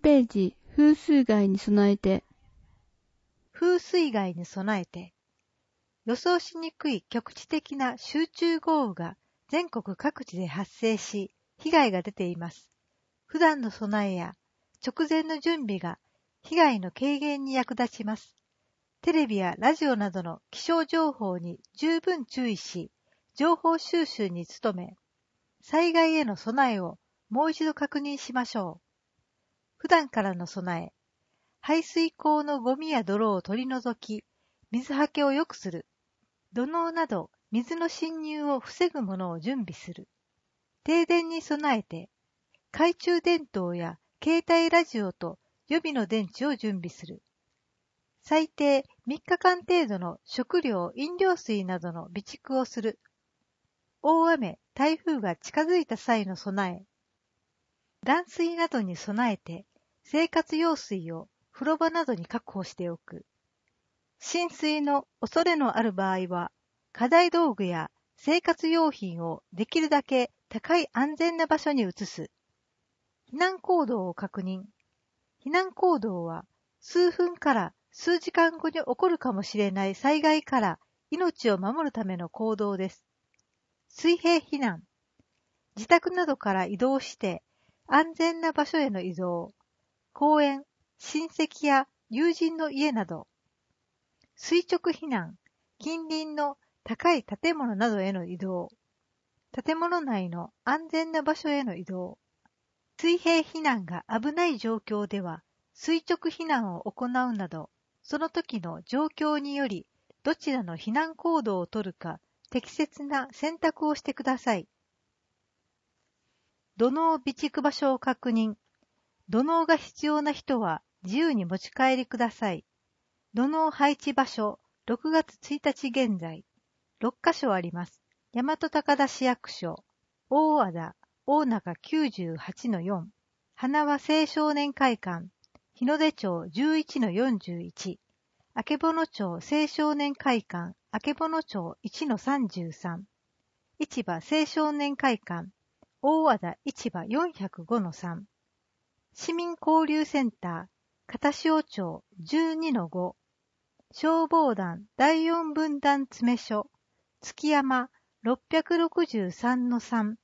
ページ、風水害に備えて。 風水害に備えて、予想しにくい局地的な集中豪雨が全国各地で発生し、被害が出ています。普段の備えや直前の準備が被害の軽減に役立ちます。テレビやラジオなどの気象情報に十分注意し、情報収集に努め、災害への備えをもう一度確認しましょう。普段からの備え、排水溝のゴミや泥を取り除き、水はけを良くする。土のうなど水の侵入を防ぐものを準備する。停電に備えて、懐中電灯や携帯ラジオと予備の電池を準備する。最低3日間程度の食料・飲料水などの備蓄をする。大雨・台風が近づいた際の備え。断水などに備えて、生活用水を風呂場などに確保しておく。浸水の恐れのある場合は、家財道具や生活用品をできるだけ高い安全な場所に移す。避難行動を確認。避難行動は、数分から数時間後に起こるかもしれない災害から命を守るための行動です。水平避難。自宅などから移動して安全な場所への移動。公園、親戚や友人の家など。垂直避難。近隣の高い建物などへの移動。建物内の安全な場所への移動。水平避難が危ない状況では、垂直避難を行うなど、その時の状況により、どちらの避難行動をとるか、適切な選択をしてください。土のう備蓄場所を確認。土のうが必要な人は自由に持ち帰りください。土のう配置場所、6月1日現在、6カ所あります。大和高田市役所、大和田、大中 98-4、花輪青少年会館、日の出町 11-41、あけぼの町青少年会館、あけぼの町 1-33、市場青少年会館、大和田市場 405-3、市民交流センター、片塩町 12-5、消防団第4分団詰所、月山 663-3、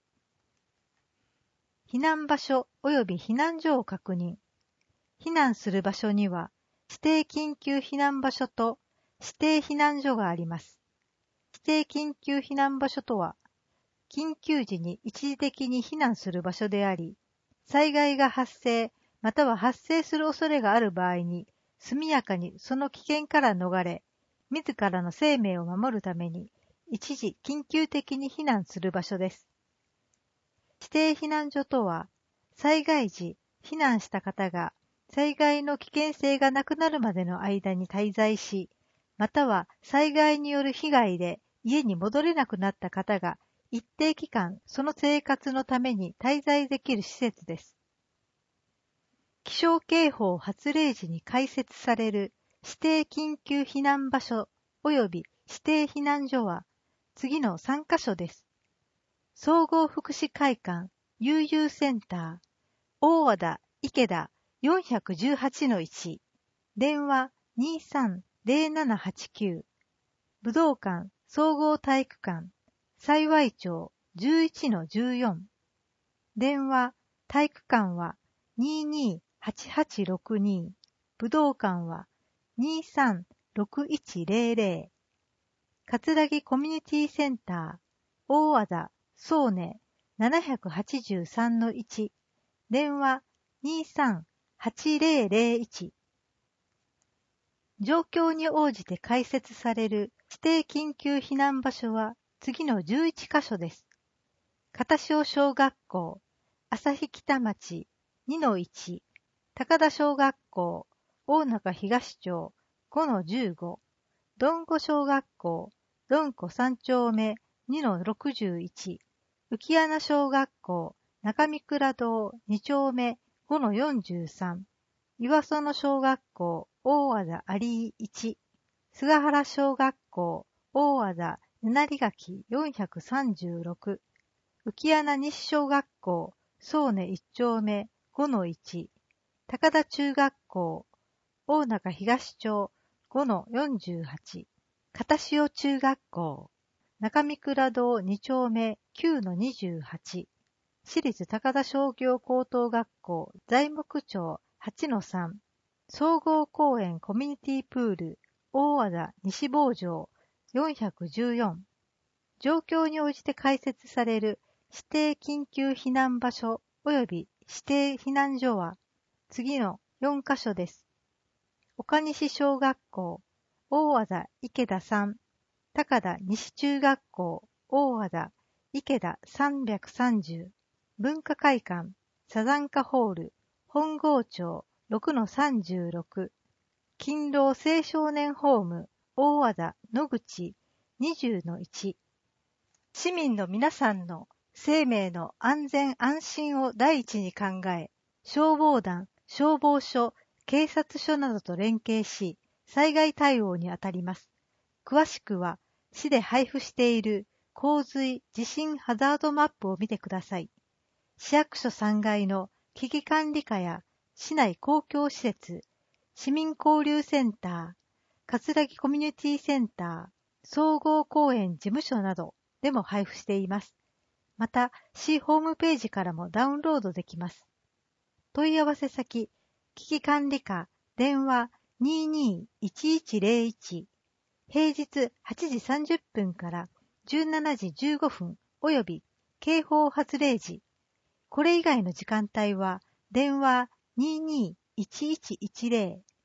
避難場所及び避難所を確認。避難する場所には、指定緊急避難場所と指定避難所があります。指定緊急避難場所とは、緊急時に一時的に避難する場所であり、災害が発生または発生する恐れがある場合に、速やかにその危険から逃れ、自らの生命を守るために、一時緊急的に避難する場所です。指定避難所とは、災害時、避難した方が災害の危険性がなくなるまでの間に滞在し、または災害による被害で家に戻れなくなった方が一定期間その生活のために滞在できる施設です。気象警報発令時に開設される指定緊急避難場所及び指定避難所は次の3カ所です。総合福祉会館、悠々センター、大和田、池田 418-1、電話 23-0789、武道館、総合体育館、幸町 11-14、電話、体育館は 22-8862、武道館は 23-6100、葛城コミュニティセンター、大和田、総根 783-1、電話 23-8001。状況に応じて開設される指定緊急避難場所は次の11カ所です。片塩小学校、旭北町 2-1、高田小学校、大中東町 5-15、どんこ小学校、どんこ3丁目 2-61、浮穴小学校、中見倉堂2丁目 5-43、岩園小学校、大和田有1、菅原小学校、大和田七里垣436、浮穴西小学校、総根1丁目 5-1、 高田中学校、大中東町 5-48、片潮中学校、中三倉堂2丁目 9-28、私立高田商業高等学校材木町 8-3、総合公園コミュニティプール大和田西坊城414、状況に応じて開設される指定緊急避難場所及び指定避難所は次の4カ所です。岡西小学校、大和田池田3、高田西中学校、大和田池田330、文化会館、サザンカホール、本郷町 6-36、勤労青少年ホーム、大和田野口20-1、市民の皆さんの生命の安全安心を第一に考え、消防団、消防署、警察署などと連携し、災害対応にあたります。詳しくは、市で配布している洪水・地震ハザードマップを見てください。市役所3階の危機管理課や市内公共施設、市民交流センター、葛城コミュニティセンター、総合公園事務所などでも配布しています。また、市ホームページからもダウンロードできます。問い合わせ先、危機管理課、電話22-1101、平日8時30分から17時15分および警報発令時、これ以外の時間帯は電話22-1110